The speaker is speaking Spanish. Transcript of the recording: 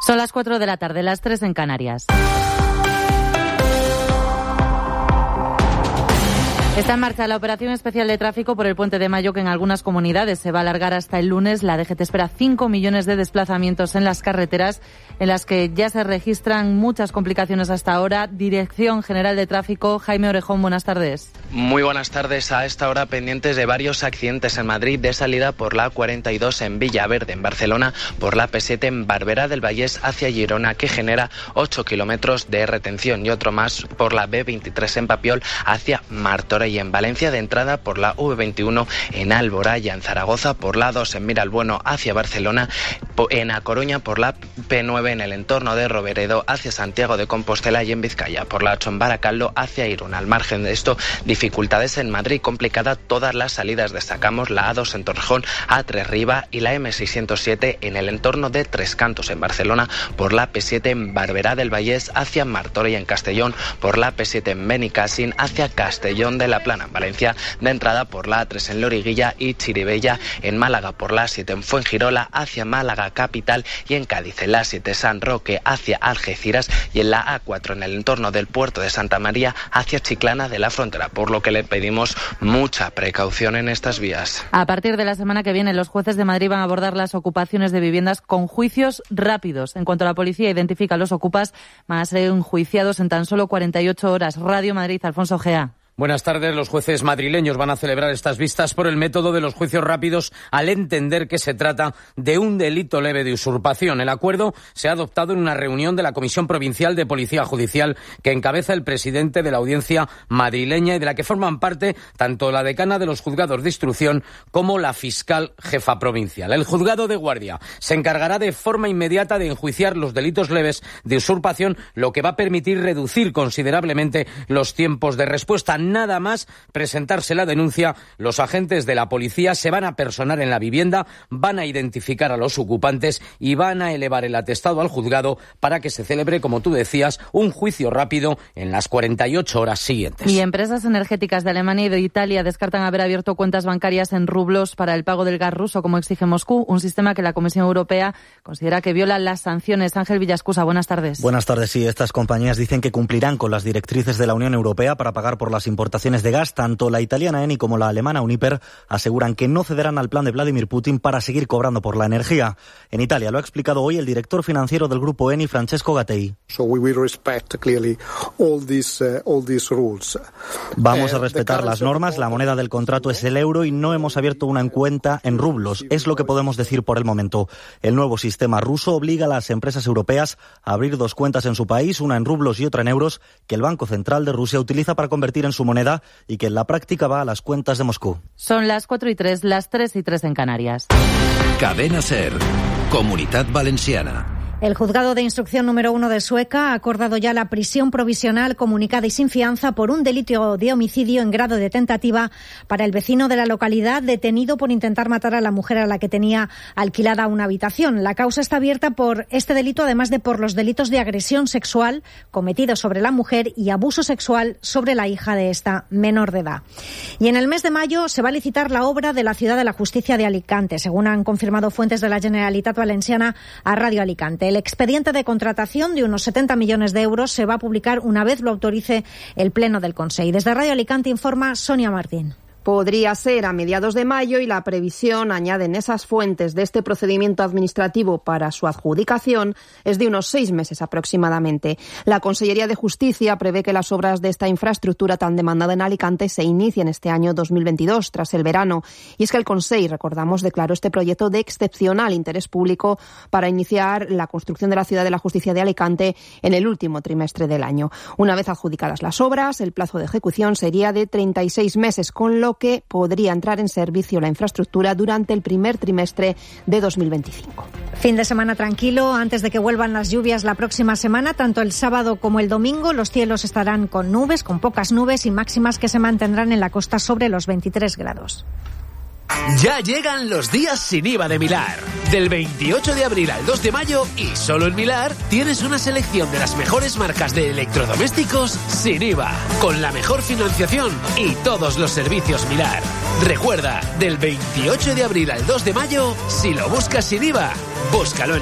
Son las 4 de la tarde, las 3 en Canarias. Está en marcha la operación especial de tráfico por el Puente de Mayo, que en algunas comunidades se va a alargar hasta el lunes. La DGT espera 5 millones de desplazamientos en las carreteras, en las que ya se registran muchas complicaciones hasta ahora. Dirección General de Tráfico, Jaime Orejón, buenas tardes. Muy buenas tardes. A esta hora pendientes de varios accidentes en Madrid, de salida por la A42 en Villaverde, en Barcelona, por la P7 en Barberá del Vallés hacia Girona, que genera 8 kilómetros de retención, y otro más por la B23 en Papiol hacia Martorell, y en Valencia de entrada por la V21 en Alboraya, en Zaragoza por la 2 en Miralbueno hacia Barcelona, en A Coruña por la P9 en el entorno de Roveredo hacia Santiago de Compostela, y en Vizcaya por la 8 en Baracaldo hacia Irún. Al margen de esto, dificultades en Madrid, complicada todas las salidas. Destacamos la A2 en Torrejón, A3 Riba y la M607 en el entorno de Tres Cantos. En Barcelona por la P7 en Barberá del Vallés hacia Martorell, y en Castellón por la P7 en Benicàssim hacia Castellón de la Plana. En Valencia de entrada por la A3 en Loriguilla y Chirivella. En Málaga por la A7 en Fuengirola hacia Málaga capital, y en Cádiz en la A7 San Roque hacia Algeciras, y en la A4 en el entorno del puerto de Santa María hacia Chiclana de la Frontera, por lo que le pedimos mucha precaución en estas vías. A partir de la semana que viene, los jueces de Madrid van a abordar las ocupaciones de viviendas con juicios rápidos. En cuanto la policía identifica a los ocupas, van a ser enjuiciados en tan solo 48 horas. Radio Madrid, Alfonso Gea. Buenas tardes. Los jueces madrileños van a celebrar estas vistas por el método de los juicios rápidos, al entender que se trata de un delito leve de usurpación. El acuerdo se ha adoptado en una reunión de la Comisión Provincial de Policía Judicial que encabeza el presidente de la Audiencia madrileña, y de la que forman parte tanto la decana de los juzgados de instrucción como la fiscal jefa provincial. El juzgado de guardia se encargará de forma inmediata de enjuiciar los delitos leves de usurpación, lo que va a permitir reducir considerablemente los tiempos de respuesta. Nada más presentarse la denuncia, los agentes de la policía se van a personar en la vivienda, van a identificar a los ocupantes y van a elevar el atestado al juzgado para que se celebre, como tú decías, un juicio rápido en las 48 horas siguientes. Y empresas energéticas de Alemania y de Italia descartan haber abierto cuentas bancarias en rublos para el pago del gas ruso, como exige Moscú, un sistema que la Comisión Europea considera que viola las sanciones. Ángel Villascusa, buenas tardes. Buenas tardes. Sí, estas compañías dicen que cumplirán con las directrices de la Unión Europea para pagar por las importaciones de gas. Tanto la italiana Eni como la alemana Uniper aseguran que no cederán al plan de Vladimir Putin para seguir cobrando por la energía. En Italia lo ha explicado hoy el director financiero del grupo Eni, Francesco Gattei. Vamos a respetar las normas, la moneda del contrato es el euro y no hemos abierto una cuenta en rublos. Es lo que podemos decir por el momento. El nuevo sistema ruso obliga a las empresas europeas a abrir dos cuentas en su país, una en rublos y otra en euros, que el Banco Central de Rusia utiliza para convertir en su moneda y que en la práctica va a las cuentas de Moscú. Son las 4:03, las 3:03 en Canarias. Cadena SER, Comunitat Valenciana. El juzgado de instrucción número 1 de Sueca ha acordado ya la prisión provisional comunicada y sin fianza por un delito de homicidio en grado de tentativa para el vecino de la localidad detenido por intentar matar a la mujer a la que tenía alquilada una habitación. La causa está abierta por este delito, además de por los delitos de agresión sexual cometidos sobre la mujer y abuso sexual sobre la hija de esta menor de edad. Y en el mes de mayo se va a licitar la obra de la Ciudad de la Justicia de Alicante, según han confirmado fuentes de la Generalitat Valenciana a Radio Alicante. El expediente de contratación de unos 70 millones de euros se va a publicar una vez lo autorice el Pleno del Consell. Desde Radio Alicante informa Sonia Martín. Podría ser a mediados de mayo y la previsión, añaden esas fuentes, de este procedimiento administrativo para su adjudicación es de unos 6 meses aproximadamente. La Consellería de Justicia prevé que las obras de esta infraestructura tan demandada en Alicante se inicien este año 2022, tras el verano. Y es que el Consell, recordamos, declaró este proyecto de excepcional interés público para iniciar la construcción de la Ciudad de la Justicia de Alicante en el último trimestre del año. Una vez adjudicadas las obras, el plazo de ejecución sería de 36 meses, con lo que podría entrar en servicio la infraestructura durante el primer trimestre de 2025. Fin de semana tranquilo antes de que vuelvan las lluvias la próxima semana. Tanto el sábado como el domingo los cielos estarán con nubes, con pocas nubes y máximas que se mantendrán en la costa sobre los 23 grados. Ya llegan los días sin IVA de Milar. Del 28 de abril al 2 de mayo y solo en Milar tienes una selección de las mejores marcas de electrodomésticos sin IVA, con la mejor financiación y todos los servicios Milar. Recuerda, del 28 de abril al 2 de mayo, si lo buscas sin IVA, búscalo en